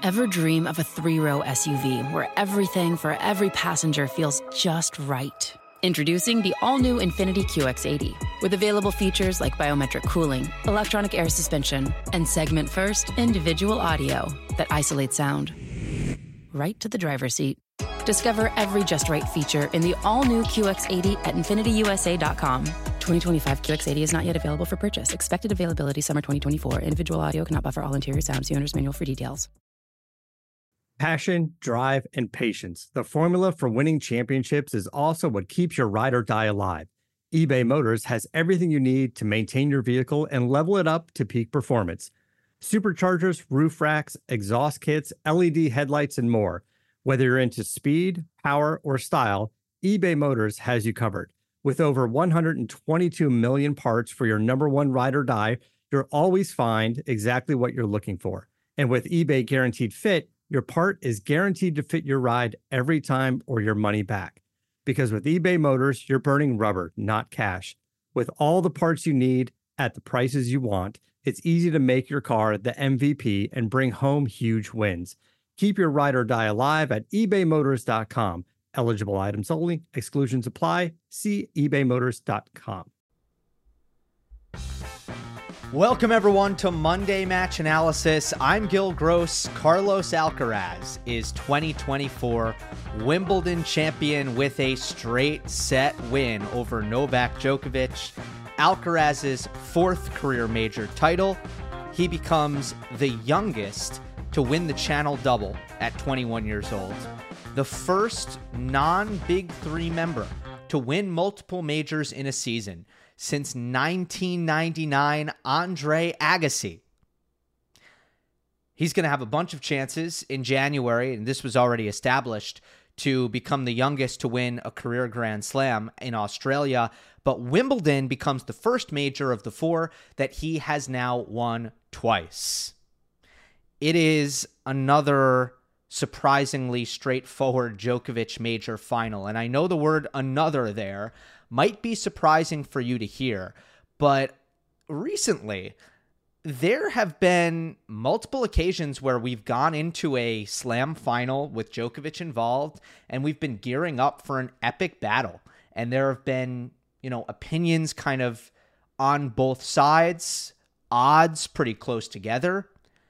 Ever dream of a 3-row SUV where everything for every passenger feels just right? Introducing the all-new Infiniti QX80 with available features like biometric cooling, electronic air suspension, and segment-first individual audio that isolates sound right to the driver's seat. Discover every just right feature in the all-new QX80 at InfinityUSA.com. 2025 QX80 is not yet available for purchase. Expected availability summer 2024. Individual audio cannot buffer all interior sound. See owner's manual for details. Passion, drive, and patience. The formula for winning championships is also what keeps your ride or die alive. eBay Motors has everything you need to maintain your vehicle and level it up to peak performance. Superchargers, roof racks, exhaust kits, LED headlights, and more. Whether you're into speed, power, or style, eBay Motors has you covered. With over 122 million parts for your number one ride or die, you'll always find exactly what you're looking for. And with eBay Guaranteed Fit, your part is guaranteed to fit your ride every time or your money back. Because with eBay Motors, you're burning rubber, not cash. With all the parts you need at the prices you want, it's easy to make your car the MVP and bring home huge wins. Keep your ride or die alive at ebaymotors.com. Eligible items only. Exclusions apply. See ebaymotors.com. Welcome, everyone, to Monday Match Analysis. I'm Gil Gross. Carlos Alcaraz is 2024 Wimbledon champion with a straight set win over Novak Djokovic. Alcaraz's fourth career major title. He becomes the youngest to win the Channel Double at 21 years old. The first non-Big Three member to win multiple majors in a season since 1999, Andre Agassi. He's going to have a bunch of chances in January, and this was already established, to become the youngest to win a career Grand Slam in Australia. But Wimbledon becomes the first major of the four that he has now won twice. It is another surprisingly straightforward Djokovic major final. And I know the word another there might be surprising for you to hear, but recently there have been multiple occasions where we've gone into a slam final with Djokovic involved, and we've been gearing up for an epic battle. And there have been, opinions kind of on both sides, odds pretty close together.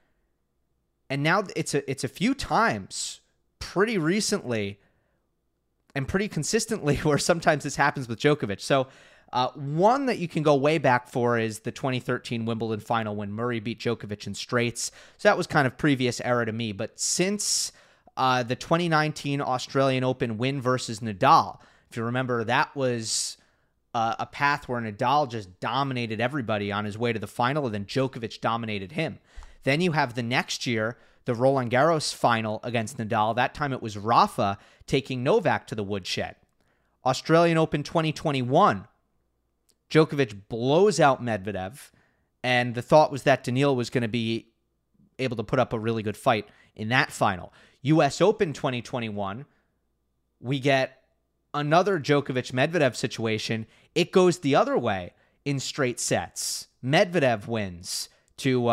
And now it's a few times pretty recently and pretty consistently where sometimes this happens with Djokovic. So one that you can go way back for is the 2013 Wimbledon final when Murray beat Djokovic in straights. So that was kind of previous era to me. But since the 2019 Australian Open win versus Nadal, if you remember, that was a path where Nadal just dominated everybody on his way to the final, and then Djokovic dominated him. Then you have the next year, the Roland Garros final against Nadal. That time it was Rafa taking Novak to the woodshed. Australian Open 2021, Djokovic blows out Medvedev, and the thought was that Daniil was going to be able to put up a really good fight in that final. US Open 2021, we get another Djokovic-Medvedev situation. It goes the other way in straight sets. Medvedev wins to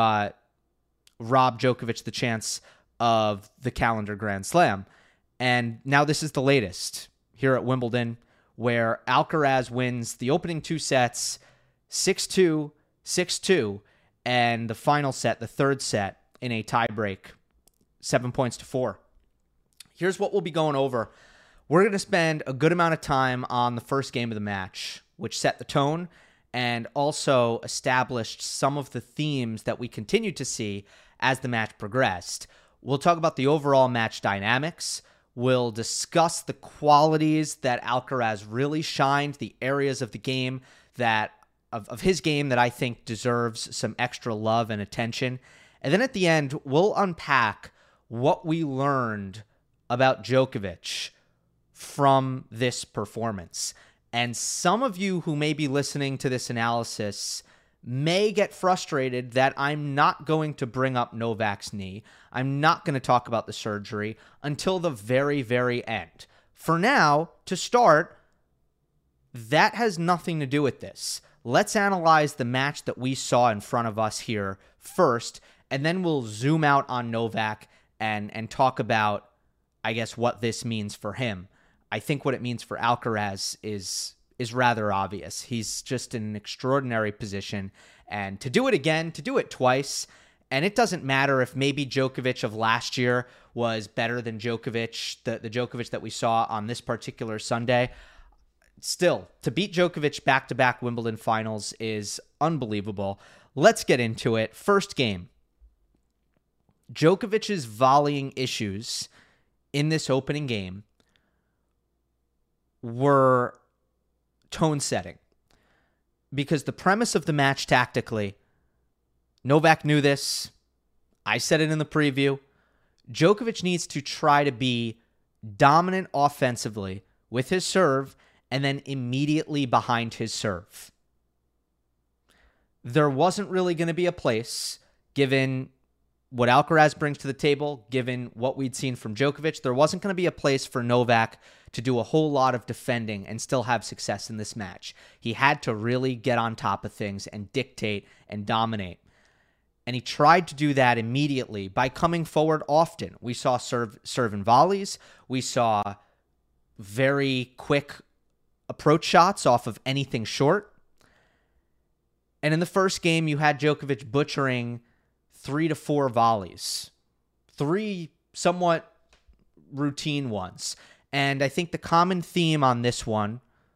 rob Djokovic the chance of the calendar Grand Slam. And now this is the latest here at Wimbledon, where Alcaraz wins the opening two sets 6-2, 6-2, and the final set, the third set, in a tiebreak, 7-4. Here's what we'll be going over. We're going to spend a good amount of time on the first game of the match, which set the tone and also established some of the themes that we continued to see as the match progressed. We'll talk about the overall match dynamics. We'll discuss the qualities that Alcaraz really shined, the areas of the game that of his game that I think deserves some extra love and attention. And then at the end, we'll unpack what we learned about Djokovic from this performance. And some of you who may be listening to this analysis may get frustrated that I'm not going to bring up Novak's knee. I'm not going to talk about the surgery until the very, very end. For now, to start, that has nothing to do with this. Let's analyze the match that we saw in front of us here first, and then we'll zoom out on Novak and talk about, I guess, what this means for him. I think what it means for Alcaraz is rather obvious. He's just in an extraordinary position, and to do it again, to do it twice, and it doesn't matter if maybe Djokovic of last year was better than Djokovic, the Djokovic that we saw on this particular Sunday. Still, to beat Djokovic back-to-back Wimbledon finals is unbelievable. Let's get into it. First game. Djokovic's volleying issues in this opening game were tone-setting, because the premise of the match tactically, Novak knew this. I said it in the preview. Djokovic needs to try to be dominant offensively with his serve and then immediately behind his serve. There wasn't really going to be a place, given what Alcaraz brings to the table, given what we'd seen from Djokovic, there wasn't going to be a place for Novak to do a whole lot of defending and still have success in this match. He had to really get on top of things and dictate and dominate. And he tried to do that immediately by coming forward often. We saw serve and volleys. We saw very quick approach shots off of anything short. And in the first game, you had Djokovic butchering 3 to 4 volleys, 3 somewhat routine ones. And I think the common theme on this one,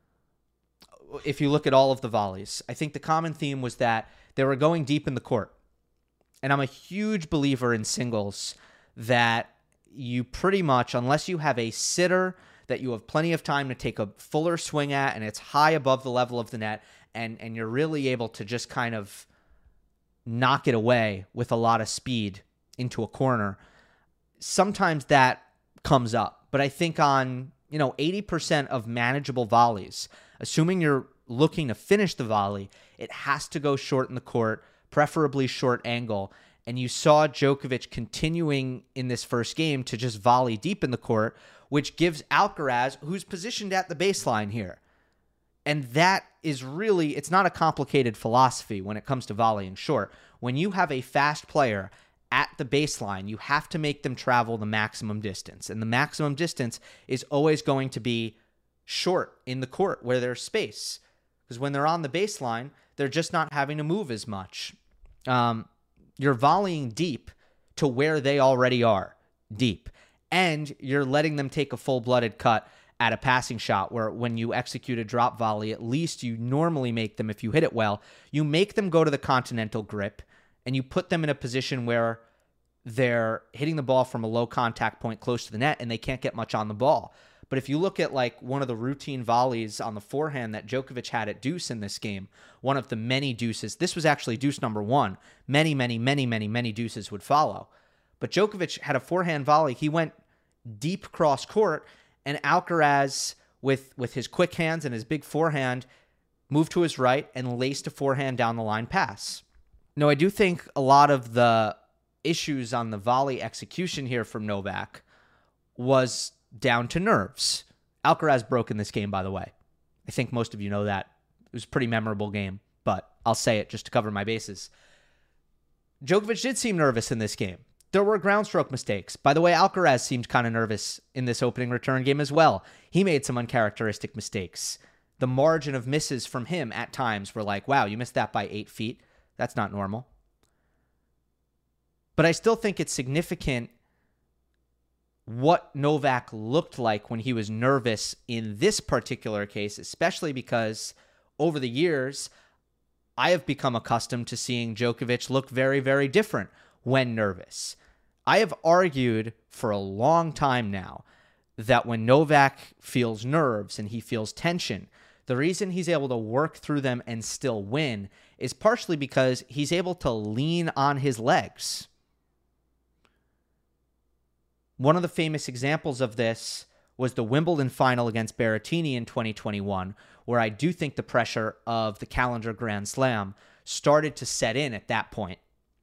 if you look at all of the volleys, I think the common theme was that they were going deep in the court. And I'm a huge believer in singles that you pretty much, unless you have a sitter that you have plenty of time to take a fuller swing at and it's high above the level of the net, and you're really able to just kind of knock it away with a lot of speed into a corner, sometimes that comes up. But I think on, 80% of manageable volleys, assuming you're looking to finish the volley, it has to go short in the court, preferably short angle. And you saw Djokovic continuing in this first game to just volley deep in the court, which gives Alcaraz, who's positioned at the baseline here. And that is really, it's not a complicated philosophy when it comes to volleying short. When you have a fast player at the baseline, you have to make them travel the maximum distance. And the maximum distance is always going to be short in the court where there's space. Because when they're on the baseline, they're just not having to move as much. You're volleying deep to where they already are, deep. And you're letting them take a full-blooded cut at a passing shot, where when you execute a drop volley, at least you normally make them, if you hit it well, you make them go to the continental grip, and you put them in a position where they're hitting the ball from a low contact point close to the net, and they can't get much on the ball. But if you look at like one of the routine volleys on the forehand that Djokovic had at deuce in this game, one of the many deuces, this was actually deuce number 1. Many deuces would follow. But Djokovic had a forehand volley. He went deep cross court, and Alcaraz, with his quick hands and his big forehand, moved to his right and laced a forehand down the line pass. Now, I do think a lot of the issues on the volley execution here from Novak was down to nerves. Alcaraz broke in this game, by the way. I think most of you know that. It was a pretty memorable game, but I'll say it just to cover my bases. Djokovic did seem nervous in this game. There were ground stroke mistakes. By the way, Alcaraz seemed kind of nervous in this opening return game as well. He made some uncharacteristic mistakes. The margin of misses from him at times were like, wow, you missed that by 8 feet. That's not normal. But I still think it's significant what Novak looked like when he was nervous in this particular case, especially because over the years, I have become accustomed to seeing Djokovic look very, very different when nervous. I have argued for a long time now that when Novak feels nerves and he feels tension, the reason he's able to work through them and still win is partially because he's able to lean on his legs. One of the famous examples of this was the Wimbledon final against Berrettini in 2021, where I do think the pressure of the calendar Grand Slam started to set in at that point.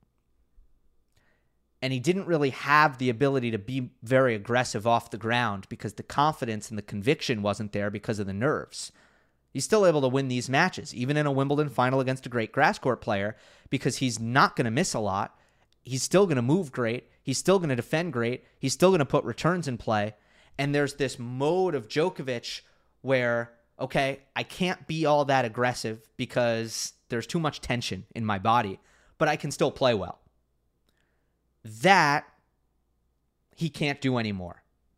And he didn't really have the ability to be very aggressive off the ground because the confidence and the conviction wasn't there because of the nerves. He's still able to win these matches, even in a Wimbledon final against a great grass court player, because he's not going to miss a lot, he's still going to move great. He's still going to defend great. He's still going to put returns in play. And there's this mode of Djokovic where, okay, I can't be all that aggressive because there's too much tension in my body, but I can still play well. That he can't do anymore.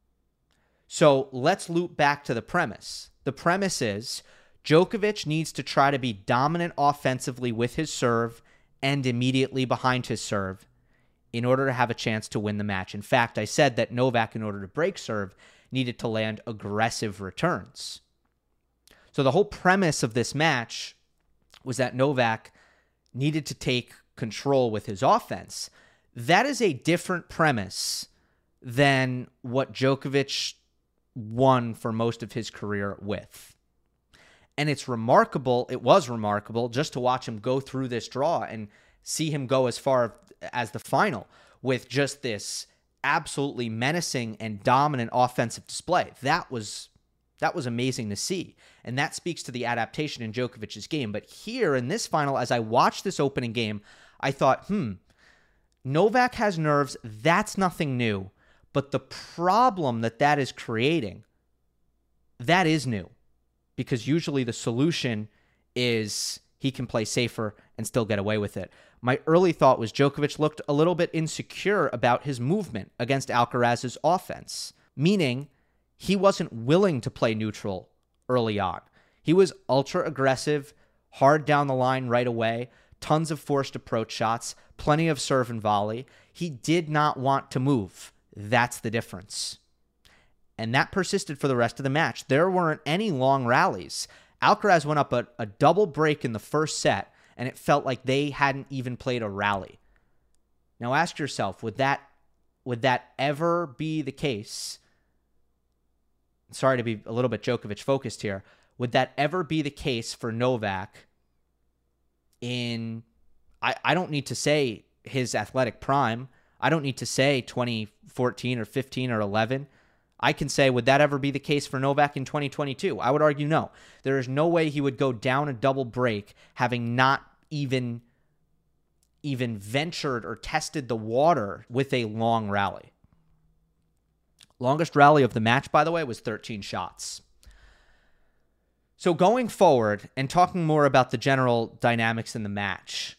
So let's loop back to the premise. The premise is Djokovic needs to try to be dominant offensively with his serve and immediately behind his serve in order to have a chance to win the match. In fact, I said that Novak, in order to break serve, needed to land aggressive returns. So the whole premise of this match was that Novak needed to take control with his offense. That is a different premise than what Djokovic won for most of his career with. And it's remarkable, it was remarkable just to watch him go through this draw and see him go as far as the final with just this absolutely menacing and dominant offensive display. That was amazing to see. And that speaks to the adaptation in Djokovic's game. But here in this final, as I watched this opening game, I thought, Novak has nerves. That's nothing new. But the problem that is creating, that is new. Because usually the solution is he can play safer and still get away with it. My early thought was Djokovic looked a little bit insecure about his movement against Alcaraz's offense, meaning he wasn't willing to play neutral early on. He was ultra aggressive, hard down the line right away, tons of forced approach shots, plenty of serve and volley. He did not want to move. That's the difference. And that persisted for the rest of the match. There weren't any long rallies. Alcaraz went up a double break in the first set, and it felt like they hadn't even played a rally. Now ask yourself, would that ever be the case? Sorry to be a little bit Djokovic focused here. Would that ever be the case for Novak in, I don't need to say his athletic prime. I don't need to say 2014 or 15 or 11. I can say, would that ever be the case for Novak in 2022? I would argue no. There is no way he would go down a double break having not even ventured or tested the water with a long rally. Longest rally of the match, by the way, was 13 shots. So going forward and talking more about the general dynamics in the match,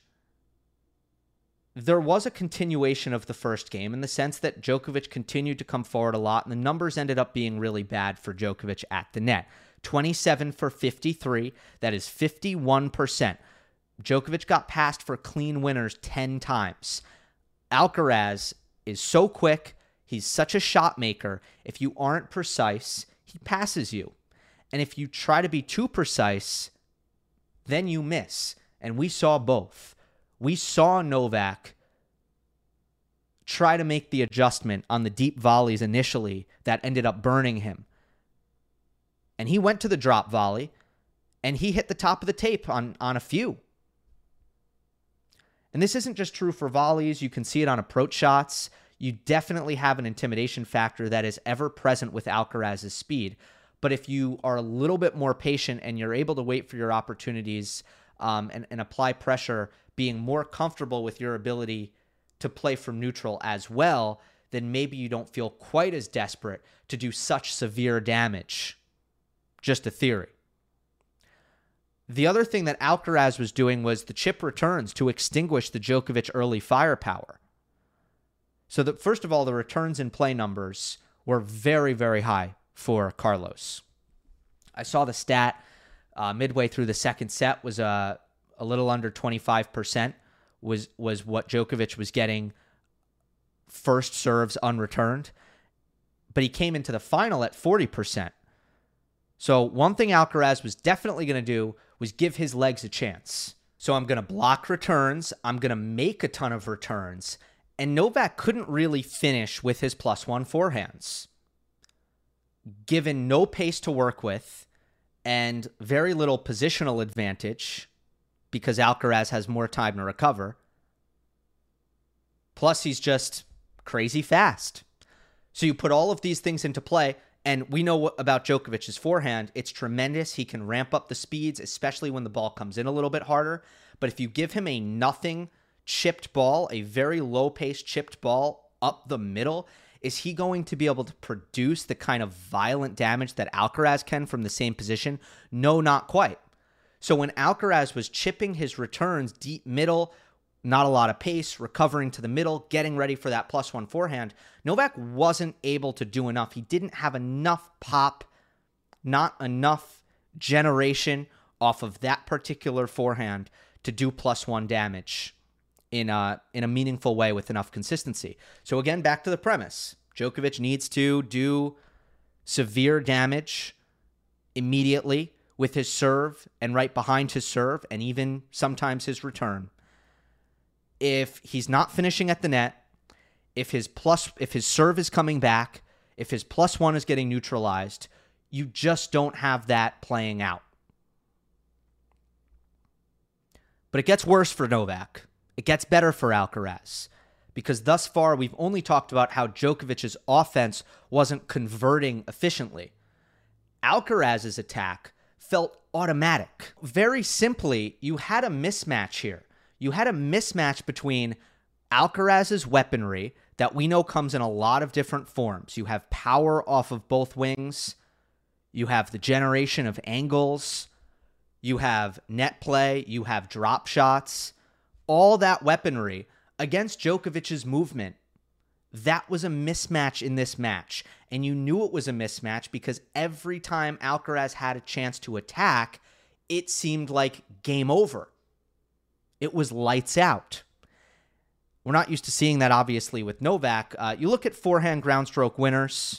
there was a continuation of the first game in the sense that Djokovic continued to come forward a lot, and the numbers ended up being really bad for Djokovic at the net. 27 for 53, that is 51%. Djokovic got passed for clean winners 10 times. Alcaraz is so quick, he's such a shot maker. If you aren't precise, he passes you. And if you try to be too precise, then you miss. And we saw both. We saw Novak try to make the adjustment on the deep volleys initially that ended up burning him. And he went to the drop volley, and he hit the top of the tape on a few. And this isn't just true for volleys. You can see it on approach shots. You definitely have an intimidation factor that is ever present with Alcaraz's speed. But if you are a little bit more patient and you're able to wait for your opportunities and apply pressure, being more comfortable with your ability to play from neutral as well, then maybe you don't feel quite as desperate to do such severe damage. Just a theory. The other thing that Alcaraz was doing was the chip returns to extinguish the Djokovic early firepower. So that first of all, the returns in play numbers were very, very high for Carlos. I saw the stat midway through the second set was a little under 25% was what Djokovic was getting first serves unreturned. But he came into the final at 40%. So one thing Alcaraz was definitely going to do was give his legs a chance. So I'm going to block returns. I'm going to make a ton of returns. And Novak couldn't really finish with his +1 forehands. Given no pace to work with and very little positional advantage because Alcaraz has more time to recover. Plus, he's just crazy fast. So you put all of these things into play, and we know about Djokovic's forehand. It's tremendous. He can ramp up the speeds, especially when the ball comes in a little bit harder. But if you give him a nothing chipped ball, a very low-paced chipped ball up the middle, is he going to be able to produce the kind of violent damage that Alcaraz can from the same position? No, not quite. So when Alcaraz was chipping his returns deep middle, not a lot of pace, recovering to the middle, getting ready for that +1 forehand, Novak wasn't able to do enough. He didn't have enough pop, not enough generation off of that particular forehand to do +1 damage in a meaningful way with enough consistency. So again, back to the premise. Djokovic needs to do severe damage immediately with his serve and right behind his serve and even sometimes his return. If he's not finishing at the net, if his serve is coming back, if his +1 is getting neutralized, you just don't have that playing out. But it gets worse for Novak. It gets better for Alcaraz, because thus far we've only talked about how Djokovic's offense wasn't converting efficiently. Alcaraz's attack felt automatic. Very simply, you had a mismatch here. You had a mismatch between Alcaraz's weaponry that we know comes in a lot of different forms. You have power off of both wings. You have the generation of angles. You have net play. You have drop shots. All that weaponry against Djokovic's movement. That was a mismatch in this match. And you knew it was a mismatch because every time Alcaraz had a chance to attack, it seemed like game over. It was lights out. We're not used to seeing that, obviously, with Novak. You look at forehand ground stroke winners,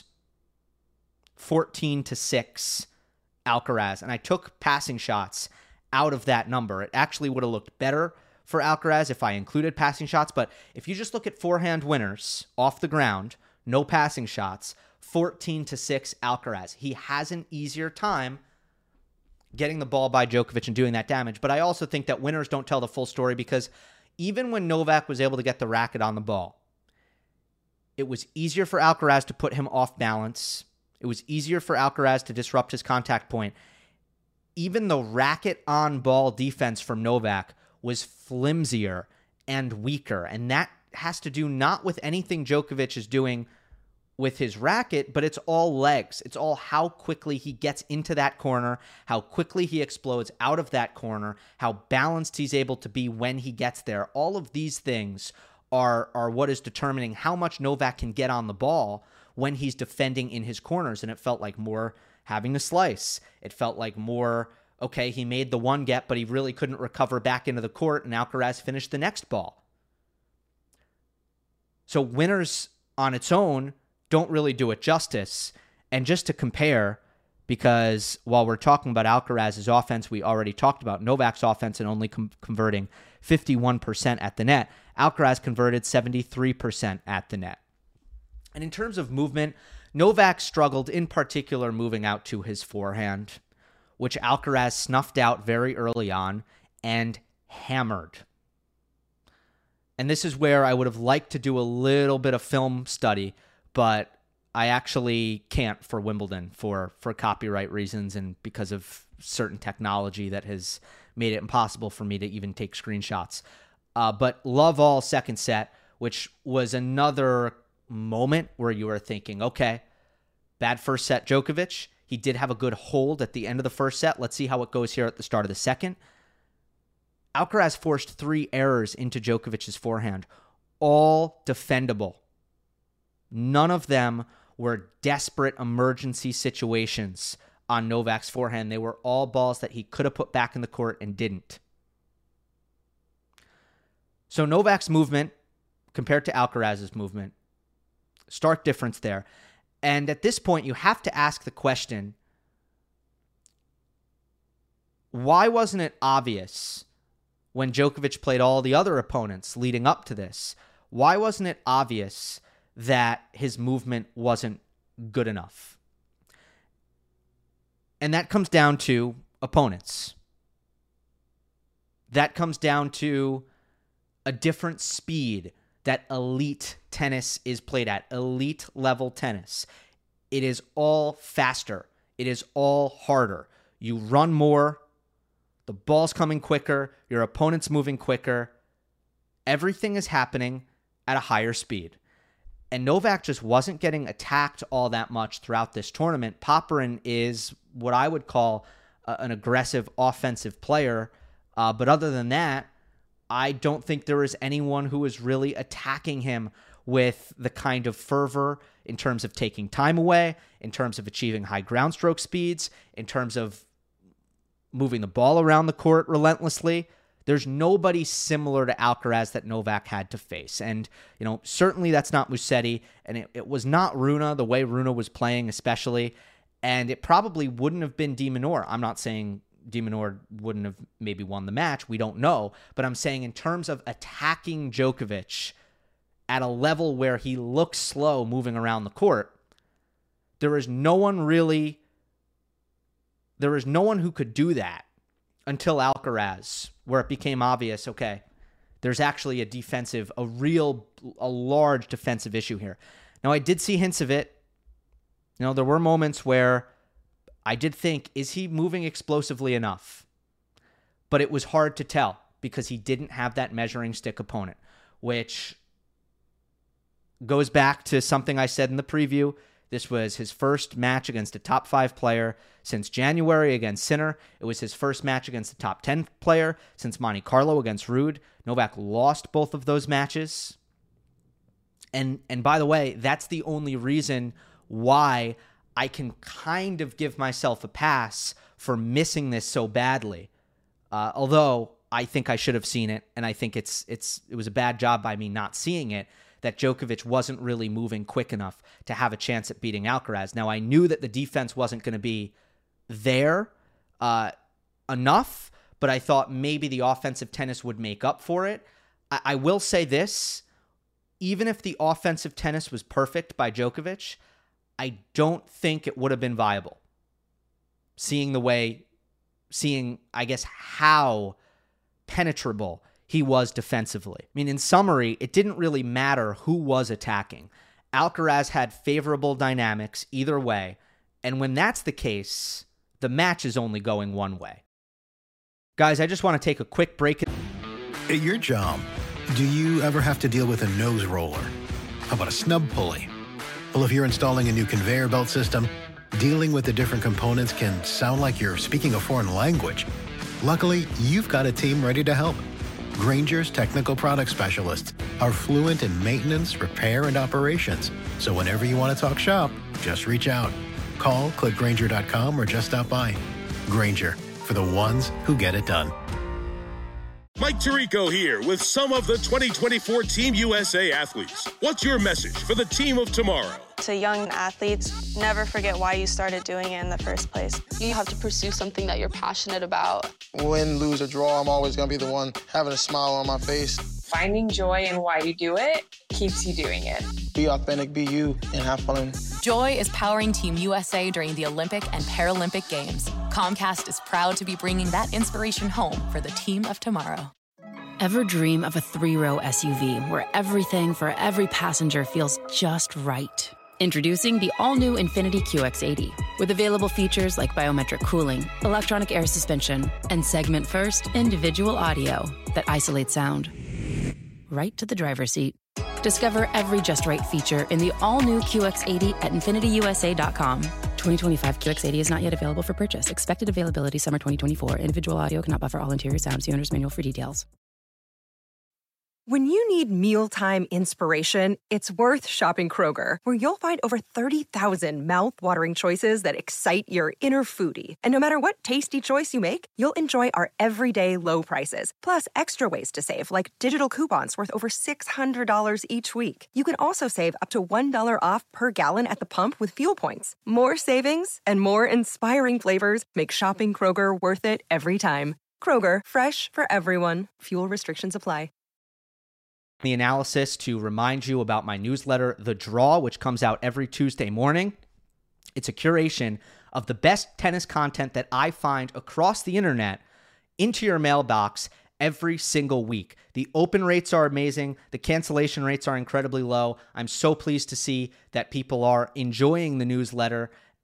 14-6 Alcaraz. And I took passing shots out of that number. It actually would have looked better for Alcaraz if I included passing shots. But if you just look at forehand winners off the ground, no passing shots, 14-6 Alcaraz. He has an easier time getting the ball by Djokovic and doing that damage. But I also think that winners don't tell the full story, because even when Novak was able to get the racket on the ball, it was easier for Alcaraz to put him off balance. It was easier for Alcaraz to disrupt his contact point. Even the racket on ball defense from Novak was flimsier and weaker. And that has to do not with anything Djokovic is doing with his racket, but it's all legs. It's all how quickly he gets into that corner, how quickly he explodes out of that corner, how balanced he's able to be when he gets there. All of these things are what is determining how much Novak can get on the ball when he's defending in his corners. And it felt like more having a slice. It felt like more, okay, he made the one get, but he really couldn't recover back into the court, and Alcaraz finished the next ball. So winners on its own don't really do it justice. And just to compare, because while we're talking about Alcaraz's offense, we already talked about Novak's offense and only converting 51% at the net. Alcaraz converted 73% at the net. And in terms of movement, Novak struggled in particular moving out to his forehand, which Alcaraz snuffed out very early on and hammered. And this is where I would have liked to do a little bit of film study, but I actually can't for Wimbledon for copyright reasons and because of certain technology that has made it impossible for me to even take screenshots. But love all second set, which was another moment where you were thinking, okay, bad first set Djokovic. He did have a good hold at the end of the first set. Let's see how it goes here at the start of the second. Alcaraz forced 3 errors into Djokovic's forehand, all defendable. None of them were desperate emergency situations on Novak's forehand. They were all balls that he could have put back in the court and didn't. So Novak's movement compared to Alcaraz's movement, stark difference there. And at this point, you have to ask the question, why wasn't it obvious when Djokovic played all the other opponents leading up to this? Why wasn't it obvious that his movement wasn't good enough? And that comes down to opponents. That comes down to a different speed that elite tennis is played at, elite level tennis. It is all faster. It is all harder. You run more, the ball's coming quicker, your opponent's moving quicker, everything is happening at a higher speed. And Novak just wasn't getting attacked all that much throughout this tournament. Popyrin is what I would call an aggressive offensive player. But other than that, I don't think there is anyone who is really attacking him with the kind of fervor in terms of taking time away, in terms of achieving high ground stroke speeds, in terms of moving the ball around the court relentlessly. There's nobody similar to Alcaraz that Novak had to face. And, certainly that's not Musetti, and it was not Rune, the way Rune was playing especially, and it probably wouldn't have been de Minaur. I'm not saying de Minaur wouldn't have maybe won the match. We don't know. But I'm saying in terms of attacking Djokovic at a level where he looks slow moving around the court, there is no one who could do that until Alcaraz, where it became obvious, okay, there's actually a large defensive issue here. Now, I did see hints of it. There were moments where I did think, is he moving explosively enough? But it was hard to tell because he didn't have that measuring stick opponent, which goes back to something I said in the preview. This was his first match against a top 5 player since January against Sinner. It was his first match against a top 10 player since Monte Carlo against Ruud. Novak lost both of those matches. And by the way, that's the only reason why I can kind of give myself a pass for missing this so badly. Although I think I should have seen it, and I think it was a bad job by me not seeing it, that Djokovic wasn't really moving quick enough to have a chance at beating Alcaraz. Now, I knew that the defense wasn't going to be there enough, but I thought maybe the offensive tennis would make up for it. I will say this, even if the offensive tennis was perfect by Djokovic, I don't think it would have been viable. Seeing, I guess, how penetrable he was defensively. I mean, in summary, it didn't really matter who was attacking. Alcaraz had favorable dynamics either way, and when that's the case, the match is only going one way. Guys, I just want to take a quick break. At your job, do you ever have to deal with a nose roller? How about a snub pulley? Well, if you're installing a new conveyor belt system, dealing with the different components can sound like you're speaking a foreign language. Luckily, you've got a team ready to help. Grainger's technical product specialists are fluent in maintenance, repair, and operations. So whenever you want to talk shop, just reach out. Call, click Grainger.com, or just stop by. Grainger, for the ones who get it done. Mike Tirico here with some of the 2024 Team USA athletes. What's your message for the team of tomorrow? To young athletes, never forget why you started doing it in the first place. You have to pursue something that you're passionate about. Win, lose, or draw, I'm always going to be the one having a smile on my face. Finding joy in why you do it keeps you doing it. Be authentic, be you, and have fun. Joy is powering Team USA during the Olympic and Paralympic Games. Comcast is proud to be bringing that inspiration home for the team of tomorrow. Ever dream of a 3-row SUV where everything for every passenger feels just right? Introducing the all-new Infiniti QX80 with available features like biometric cooling, electronic air suspension, and segment-first individual audio that isolates sound right to the driver's seat. Discover every just right feature in the all-new QX80 at InfinityUSA.com. 2025 QX80 is not yet available for purchase. Expected availability summer 2024. Individual audio cannot buffer all interior sounds. See owner's manual for details. When you need mealtime inspiration, it's worth shopping Kroger, where you'll find over 30,000 mouth-watering choices that excite your inner foodie. And no matter what tasty choice you make, you'll enjoy our everyday low prices, plus extra ways to save, like digital coupons worth over $600 each week. You can also save up to $1 off per gallon at the pump with fuel points. More savings and more inspiring flavors make shopping Kroger worth it every time. Kroger, fresh for everyone. Fuel restrictions apply. The analysis to remind you about my newsletter, The Draw, which comes out every Tuesday morning. It's a curation of the best tennis content that I find across the internet into your mailbox every single week. The open rates are amazing. The cancellation rates are incredibly low. I'm so pleased to see that people are enjoying the newsletter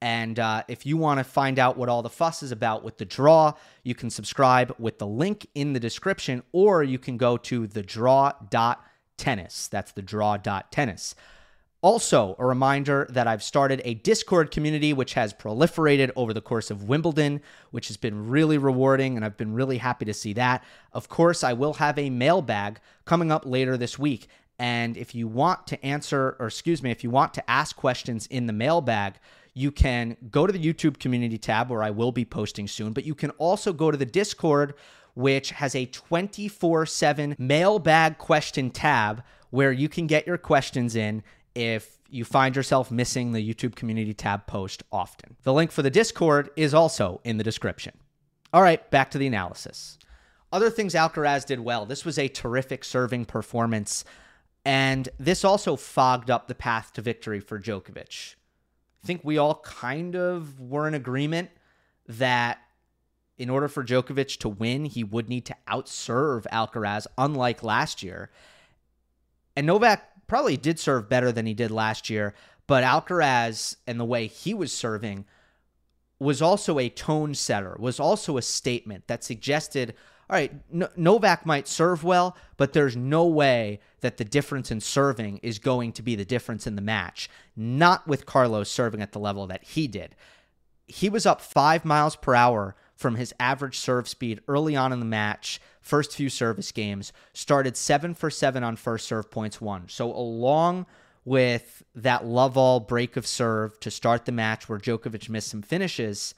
And if you want to find out what all the fuss is about with the draw, you can subscribe with the link in the description, or you can go to thedraw.tennis. That's thedraw.tennis. Also, a reminder that I've started a Discord community which has proliferated over the course of Wimbledon, which has been really rewarding, and I've been really happy to see that. Of course, I will have a mailbag coming up later this week. And if you want to if you want to ask questions in the mailbag, you can go to the YouTube community tab where I will be posting soon, but you can also go to the Discord, which has a 24/7 mailbag question tab where you can get your questions in if you find yourself missing the YouTube community tab post often. The link for the Discord is also in the description. All right, back to the analysis. Other things Alcaraz did well. This was a terrific serving performance, and this also fogged up the path to victory for Djokovic. I think we all kind of were in agreement that in order for Djokovic to win, he would need to outserve Alcaraz, unlike last year. And Novak probably did serve better than he did last year, but Alcaraz and the way he was serving was also a tone setter, was also a statement that suggested, all right, Novak might serve well, but there's no way that the difference in serving is going to be the difference in the match. Not with Carlos serving at the level that he did. He was up 5 miles per hour from his average serve speed early on in the match, first few service games, started 7 for 7 on first serve points won. So along with that love all break of serve to start the match where Djokovic missed some finishes,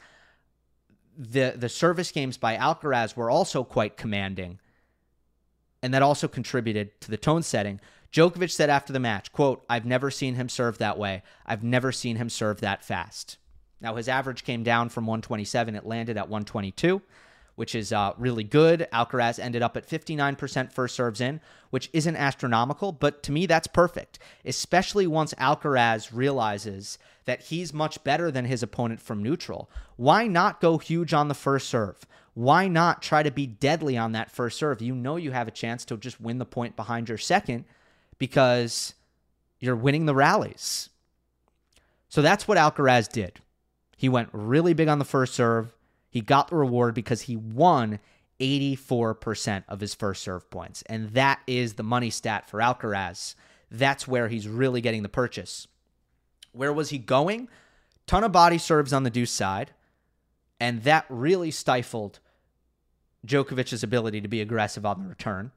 the service games by Alcaraz were also quite commanding, and that also contributed to the tone setting. Djokovic said after the match, quote, "I've never seen him serve that way. I've never seen him serve that fast." Now, his average came down from 127. It landed at 122, which is really good. Alcaraz ended up at 59% first serves in, which isn't astronomical, but to me, that's perfect, especially once Alcaraz realizes that he's much better than his opponent from neutral. Why not go huge on the first serve? Why not try to be deadly on that first serve? You know you have a chance to just win the point behind your second because you're winning the rallies. So that's what Alcaraz did. He went really big on the first serve. He got the reward because he won 84% of his first serve points. And that is the money stat for Alcaraz. That's where he's really getting the purchase. Where was he going? Ton of body serves on the deuce side. And that really stifled Djokovic's ability to be aggressive on the return.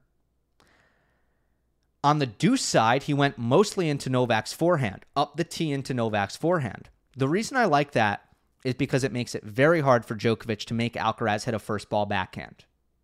On the deuce side, he went mostly into Novak's forehand, up the tee into Novak's forehand. The reason I like that is because it makes it very hard for Djokovic to make Alcaraz hit a first ball backhand.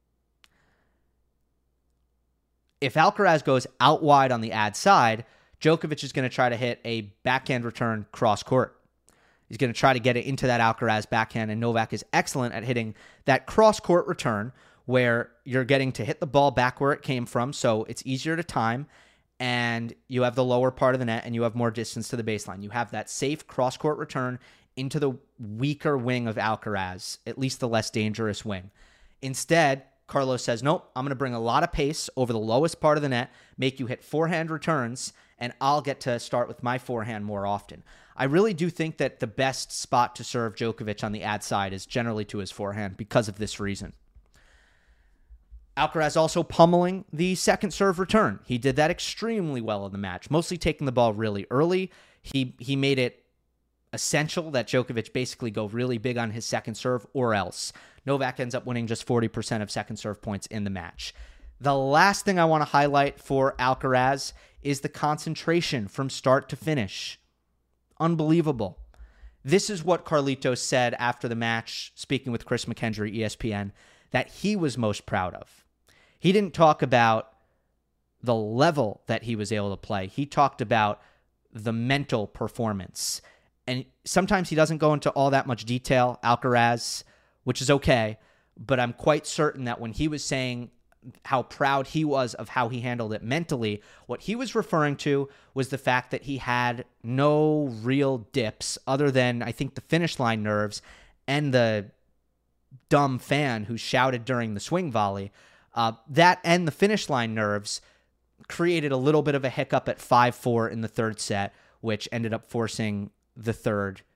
If Alcaraz goes out wide on the ad side, Djokovic is going to try to hit a backhand return cross court. He's going to try to get it into that Alcaraz backhand, and Novak is excellent at hitting that cross court return where you're getting to hit the ball back where it came from, so it's easier to time, and you have the lower part of the net, and you have more distance to the baseline. You have that safe cross court return into the weaker wing of Alcaraz, at least the less dangerous wing. Instead, Carlos says, nope, I'm going to bring a lot of pace over the lowest part of the net, make you hit forehand returns, and I'll get to start with my forehand more often. I really do think that the best spot to serve Djokovic on the ad side is generally to his forehand because of this reason. Alcaraz also pummeling the second serve return. He did that extremely well in the match, mostly taking the ball really early. He made it essential that Djokovic basically go really big on his second serve, or else Novak ends up winning just 40% of second serve points in the match. The last thing I want to highlight for Alcaraz is the concentration from start to finish. Unbelievable. This is what Carlitos said after the match, speaking with Chris McKendry, ESPN, that he was most proud of. He didn't talk about the level that he was able to play. He talked about the mental performance. And sometimes he doesn't go into all that much detail, Alcaraz, which is okay. But I'm quite certain that when he was saying how proud he was of how he handled it mentally, what he was referring to was the fact that he had no real dips other than, I think, the finish line nerves and the dumb fan who shouted during the swing volley. That and the finish line nerves created a little bit of a hiccup at 5-4 in the third set, which ended up forcing the third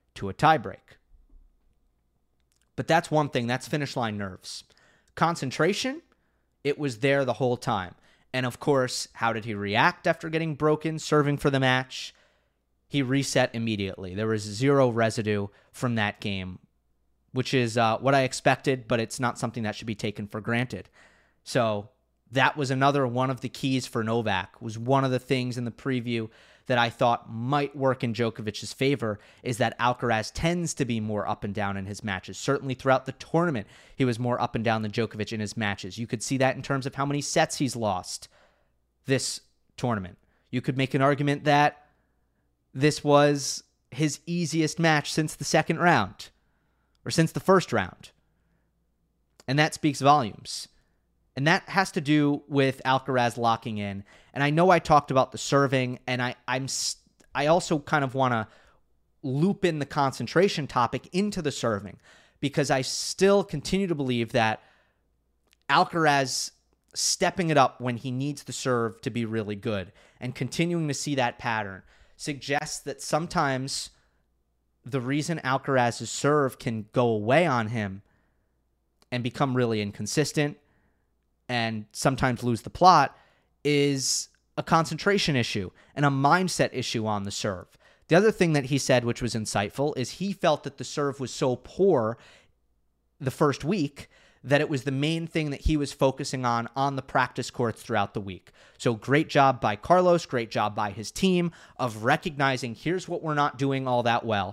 to a tiebreak. But that's one thing. That's finish line nerves. Concentration, it was there the whole time. And of course, how did he react after getting broken, serving for the match? He reset immediately. There was zero residue from that game, which is what I expected, but it's not something that should be taken for granted. So that was another one of the keys for Novak, was one of the things in the preview that I thought might work in Djokovic's favor, is that Alcaraz tends to be more up and down in his matches. Certainly throughout the tournament, he was more up and down than Djokovic in his matches. You could see that in terms of how many sets he's lost this tournament. You could make an argument that this was his easiest match since the second round, or since the first round. And that speaks volumes. And that has to do with Alcaraz locking in. And I know I talked about the serving, and I also kind of want to loop in the concentration topic into the serving, because I still continue to believe that Alcaraz stepping it up when he needs the serve to be really good and continuing to see that pattern suggests that sometimes the reason Alcaraz's serve can go away on him and become really inconsistent and sometimes lose the plot is a concentration issue and a mindset issue on the serve. The other thing that he said, which was insightful, is he felt that the serve was so poor the first week that it was the main thing that he was focusing on the practice courts throughout the week. So great job by Carlos, great job by his team of recognizing here's what we're not doing all that well,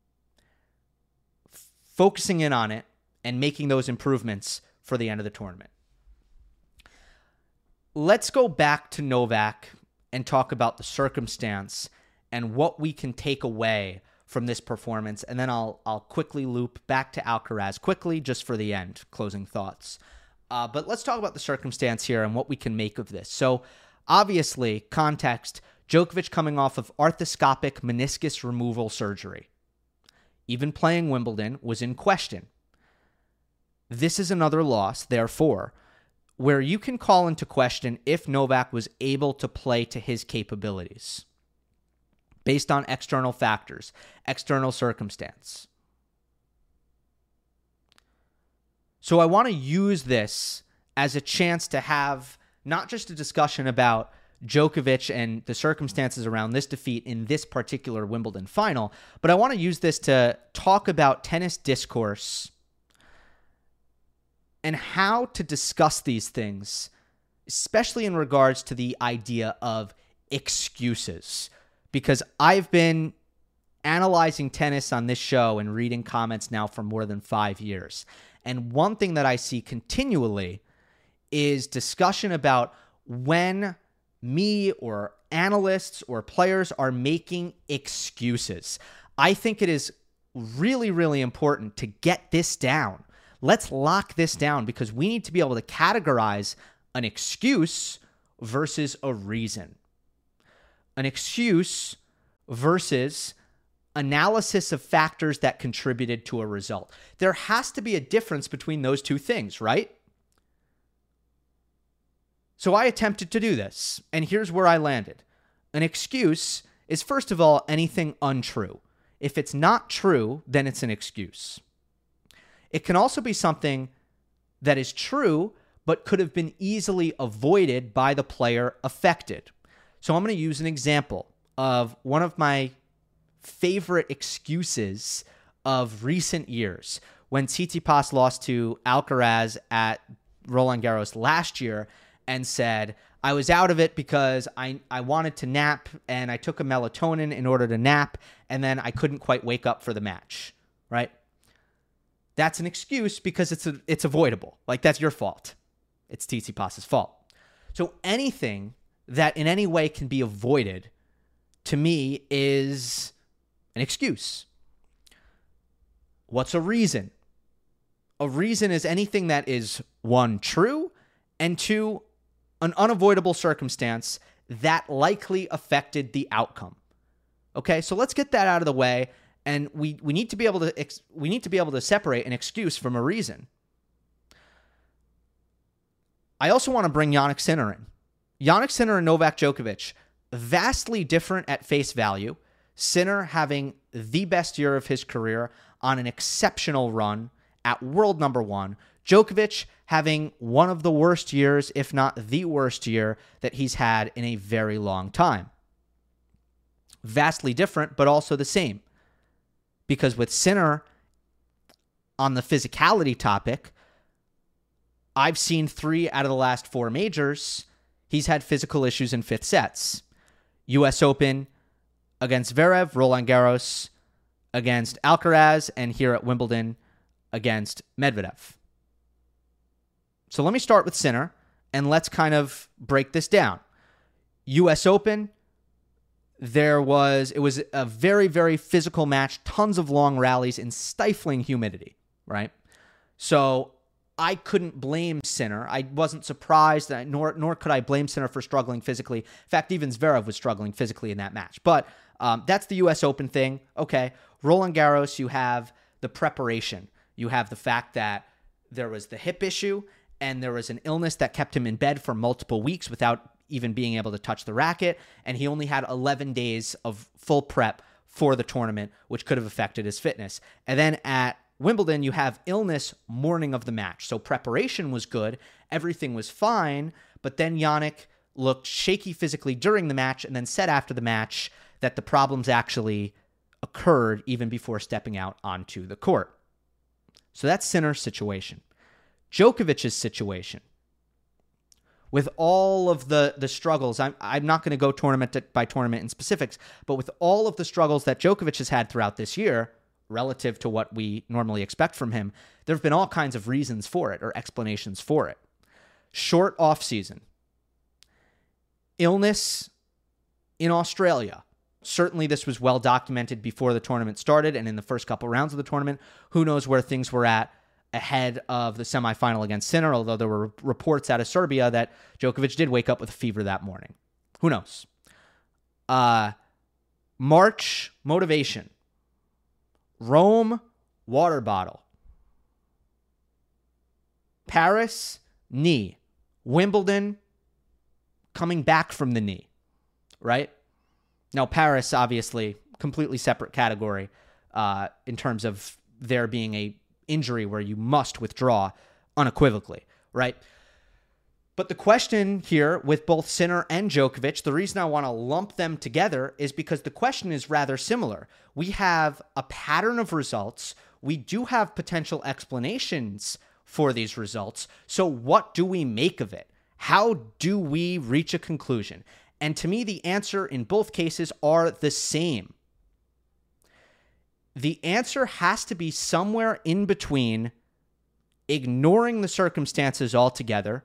focusing in on it, and making those improvements for the end of the tournament. Let's go back to Novak and talk about the circumstance and what we can take away from this performance, and then I'll quickly loop back to Alcaraz quickly just for the end, closing thoughts. But let's talk about the circumstance here and what we can make of this. So obviously, context, Djokovic coming off of arthroscopic meniscus removal surgery. Even playing Wimbledon was in question. This is another loss, therefore, where you can call into question if Novak was able to play to his capabilities based on external factors, external circumstance. So I want to use this as a chance to have not just a discussion about Djokovic and the circumstances around this defeat in this particular Wimbledon final, but I want to use this to talk about tennis discourse and how to discuss these things, especially in regards to the idea of excuses. Because I've been analyzing tennis on this show and reading comments now for more than 5 years. And one thing that I see continually is discussion about when me or analysts or players are making excuses. I think it is really, really important to get this down. Let's lock this down, because we need to be able to categorize an excuse versus a reason. An excuse versus analysis of factors that contributed to a result. There has to be a difference between those two things, right? So I attempted to do this, and here's where I landed. An excuse is, first of all, anything untrue. If it's not true, then it's an excuse. It can also be something that is true, but could have been easily avoided by the player affected. So I'm going to use an example of one of my favorite excuses of recent years. When Tsitsipas lost to Alcaraz at Roland Garros last year and said, I was out of it because I wanted to nap and I took a melatonin in order to nap, and then I couldn't quite wake up for the match, right? That's an excuse because it's avoidable. Like, that's your fault. It's Tsitsipas's fault. So anything that in any way can be avoided, to me, is an excuse. What's a reason? A reason is anything that is, one, true, and two, an unavoidable circumstance that likely affected the outcome. Okay, so let's get that out of the way, and we need to be able to separate an excuse from a reason. I also want to bring Jannik Sinner in. Jannik Sinner and Novak Djokovic, vastly different at face value, Sinner having the best year of his career on an exceptional run at world number one. Djokovic having one of the worst years, if not the worst year, that he's had in a very long time. Vastly different, but also the same. Because with Sinner, on the physicality topic, I've seen 3 out of the last 4 majors. He's had physical issues in 5th sets. U.S. Open against Zverev, Roland Garros against Alcaraz, and here at Wimbledon against Medvedev. So let me start with Sinner, and let's kind of break this down. U.S. Open, it was a very, very physical match, tons of long rallies in stifling humidity, right? So I couldn't blame Sinner. I wasn't surprised, nor could I blame Sinner for struggling physically. In fact, even Zverev was struggling physically in that match. But that's the U.S. Open thing. Okay, Roland Garros, you have the preparation. You have the fact that there was the hip issue, and there was an illness that kept him in bed for multiple weeks without even being able to touch the racket, and he only had 11 days of full prep for the tournament, which could have affected his fitness. And then at Wimbledon, you have illness morning of the match. So preparation was good, everything was fine, but then Jannik looked shaky physically during the match and then said after the match that the problems actually occurred even before stepping out onto the court. So that's Sinner's situation. Djokovic's situation, with all of the struggles, I'm not going to go tournament by tournament in specifics, but with all of the struggles that Djokovic has had throughout this year, relative to what we normally expect from him, there have been all kinds of reasons for it or explanations for it. Short offseason. Illness in Australia. Certainly this was well documented before the tournament started and in the first couple rounds of the tournament. Who knows where things were at ahead of the semifinal against Sinner, although there were reports out of Serbia that Djokovic did wake up with a fever that morning. Who knows? March, motivation. Rome, water bottle. Paris, knee. Wimbledon, coming back from the knee, right? Now, Paris, obviously, completely separate category in terms of there being a injury where you must withdraw unequivocally, right? But the question here with both Sinner and Djokovic, the reason I want to lump them together is because the question is rather similar. We have a pattern of results. We do have potential explanations for these results. So what do we make of it? How do we reach a conclusion? And to me, the answer in both cases are the same. The answer has to be somewhere in between ignoring the circumstances altogether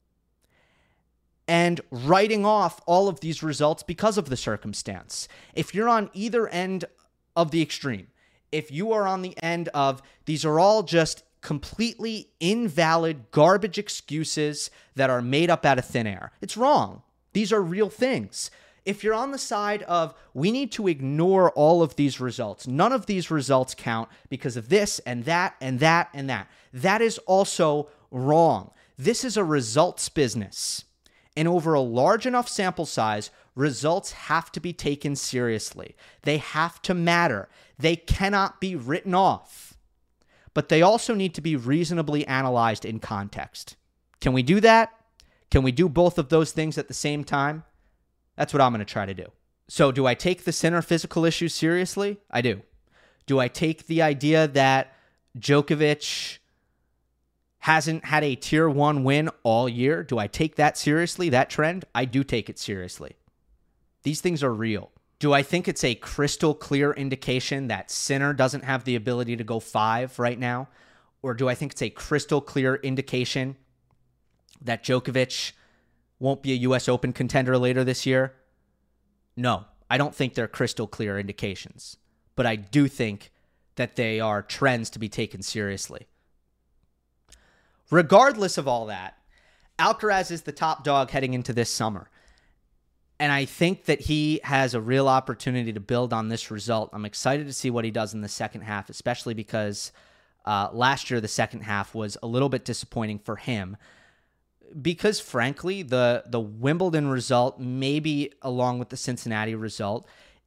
and writing off all of these results because of the circumstance. If you're on either end of the extreme, if you are on the end of these are all just completely invalid garbage excuses that are made up out of thin air, it's wrong. These are real things. If you're on the side of we need to ignore all of these results, none of these results count because of this and that and that and that, that is also wrong. This is a results business. And over a large enough sample size, results have to be taken seriously. They have to matter. They cannot be written off. But they also need to be reasonably analyzed in context. Can we do that? Can we do both of those things at the same time? That's what I'm going to try to do. So do I take the Sinner physical issues seriously? I do. Do I take the idea that Djokovic hasn't had a tier 1 win all year? Do I take that seriously, that trend? I do take it seriously. These things are real. Do I think it's a crystal clear indication that Sinner doesn't have the ability to go 5 right now? Or do I think it's a crystal clear indication that Djokovic won't be a U.S. Open contender later this year? No, I don't think they're crystal clear indications. But I do think that they are trends to be taken seriously. Regardless of all that, Alcaraz is the top dog heading into this summer. And I think that he has a real opportunity to build on this result. I'm excited to see what he does in the second half, especially because last year the second half was a little bit disappointing for him. Because frankly, the Wimbledon result, maybe along with the Cincinnati result,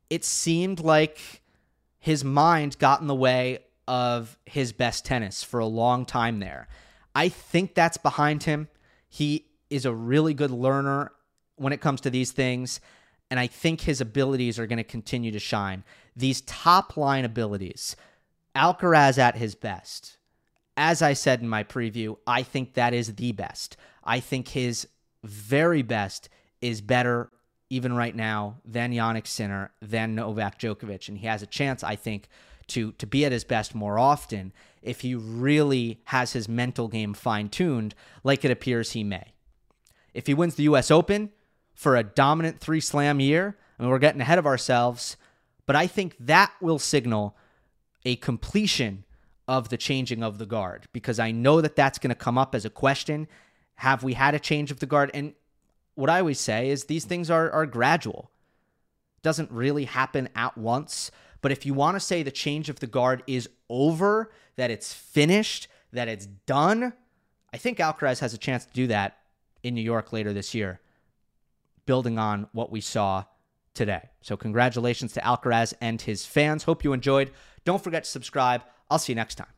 it seemed like his mind got in the way of his best tennis for a long time there. I think that's behind him. He is a really good learner when it comes to these things, and I think his abilities are going to continue to shine. These top-line abilities, Alcaraz at his best. As I said in my preview, I think that is the best. I think his very best is better even right now than Jannik Sinner, than Novak Djokovic, and he has a chance, I think, to be at his best more often if he really has his mental game fine-tuned like it appears he may. If he wins the U.S. Open for a dominant 3-slam year, I mean, we're getting ahead of ourselves, but I think that will signal a completion of the changing of the guard, because I know that that's going to come up as a question. Have we had a change of the guard? And what I always say is these things are gradual. It doesn't really happen at once. But if you want to say the change of the guard is over, that it's finished, that it's done, I think Alcaraz has a chance to do that in New York later this year, building on what we saw today. So congratulations to Alcaraz and his fans. Hope you enjoyed. Don't forget to subscribe. I'll see you next time.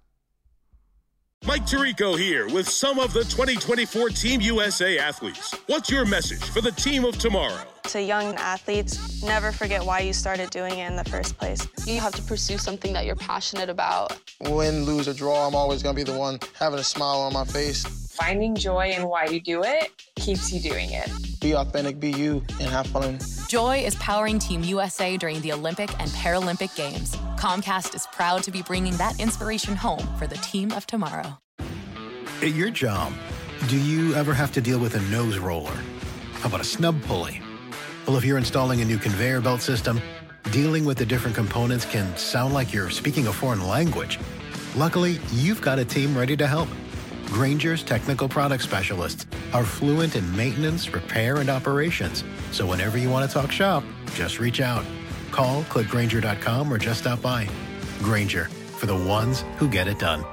Mike Tirico here with some of the 2024 Team USA athletes. What's your message for the team of tomorrow? To young athletes, never forget why you started doing it in the first place. You have to pursue something that you're passionate about. Win, lose, or draw, I'm always going to be the one having a smile on my face. Finding joy in why you do it keeps you doing it. Be authentic, be you, and have fun. Joy is powering Team USA during the Olympic and Paralympic Games. Comcast is proud to be bringing that inspiration home for the team of tomorrow. At your job, do you ever have to deal with a nose roller? How about a snub pulley? Well, if you're installing a new conveyor belt system, dealing with the different components can sound like you're speaking a foreign language. Luckily, you've got a team ready to help. Grainger's technical product specialists are fluent in maintenance, repair, and operations. So whenever you want to talk shop, just reach out. Call, click Grainger.com, or just stop by. Grainger, for the ones who get it done.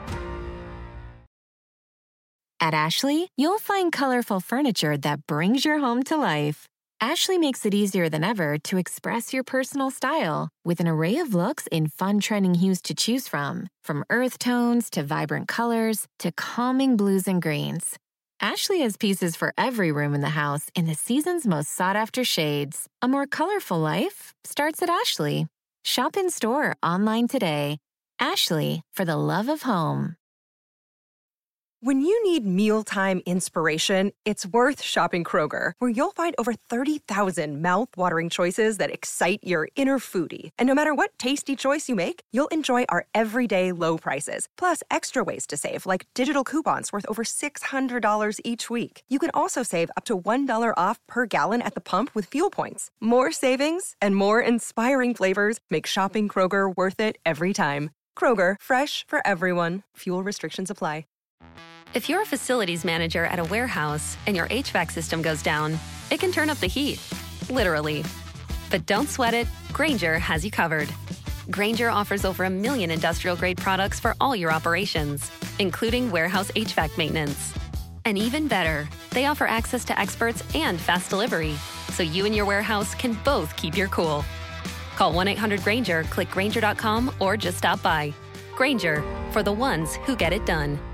At Ashley, you'll find colorful furniture that brings your home to life. Ashley makes it easier than ever to express your personal style with an array of looks in fun trending hues to choose from earth tones to vibrant colors to calming blues and greens. Ashley has pieces for every room in the house in the season's most sought-after shades. A more colorful life starts at Ashley. Shop in-store or online today. Ashley, for the love of home. When you need mealtime inspiration, it's worth shopping Kroger, where you'll find over 30,000 mouth-watering choices that excite your inner foodie. And no matter what tasty choice you make, you'll enjoy our everyday low prices, plus extra ways to save, like digital coupons worth over $600 each week. You can also save up to $1 off per gallon at the pump with fuel points. More savings and more inspiring flavors make shopping Kroger worth it every time. Kroger, fresh for everyone. Fuel restrictions apply. If you're a facilities manager at a warehouse and your HVAC system goes down, it can turn up the heat, literally. But don't sweat it, Grainger has you covered. Grainger offers over 1 million industrial-grade products for all your operations, including warehouse HVAC maintenance. And even better, they offer access to experts and fast delivery, so you and your warehouse can both keep your cool. Call 1-800-GRAINGER, click Grainger.com, or just stop by. Grainger, for the ones who get it done.